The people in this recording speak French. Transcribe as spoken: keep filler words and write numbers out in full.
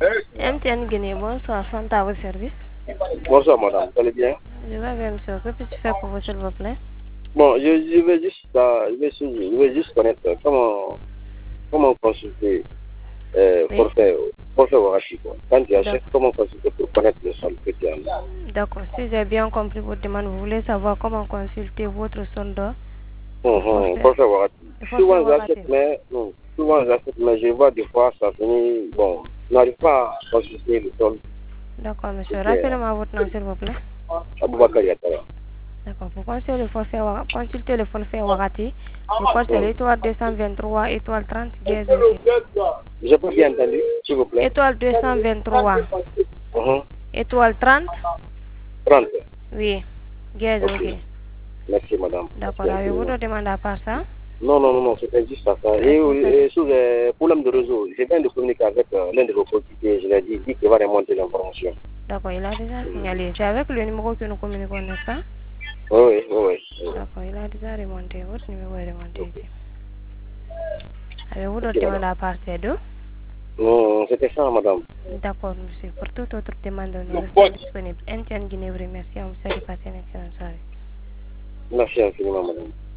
M T N Guinée, bonsoir, Fanta à votre service. Bonsoir madame, vous allez bien? Je vais bien, monsieur. Que puis-je faire pour vous, s'il vous plaît? Bon, je, je vais juste, euh, je, vais, je vais juste connaître comment, comment consulter euh, Oui. forfait, forfait Warachi, quoi. Quand tu achètes, comment consulter pour connaître le solde que tu as. D'accord, si j'ai bien compris votre demande, vous voulez savoir comment consulter votre solde Hum, du hum, forfait, forfait Warachi. du forfait Souvent Warachi. j'achète, mais, hum, souvent j'achète, mais je vois des fois ça finit, bon, je n'arrive pas à consulter le solde. D'accord, monsieur. Ok. Rappelez-moi votre nom, s'il vous plaît. Aboubakar Yattara. D'accord, pour consulter le forfait, Wara- consulter le forfait Warati, le code c'est Hum. l'étoile deux cent vingt-trois, étoile trente, dièse, ok. J'ai pas bien entendu, s'il vous plaît. Étoile deux cent vingt-trois, Mhm. étoile trente, trente. oui, dièse, Ok. ok. Merci madame. D'accord, Merci avez-vous infiniment. de demande à part ça? Non, non, non, non, c'était juste ça. Et, Êtes-vous et satisfait? sur les problèmes de réseau, je viens de communiquer avec euh, l'un de vos coéquipiers. Je lui ai dit, dit qu'il va remonter l'information. D'accord, il a déjà Mm. signalé. C'est avec le numéro que nous communiquons, n'est-ce pas? Oui, oui, oui. oui. D'accord, il a déjà remonté. Votre numéro est remonté Ok, ici. Avez-vous ok, d'autres madame. demandes à part ces deux? Non, c'était ça, madame. D'accord, monsieur. Pour toute autre demande, nous restons disponibles. N T N Guinée vous remercie. On vous souhaite de passer une excellente soirée. Merci infiniment, madame.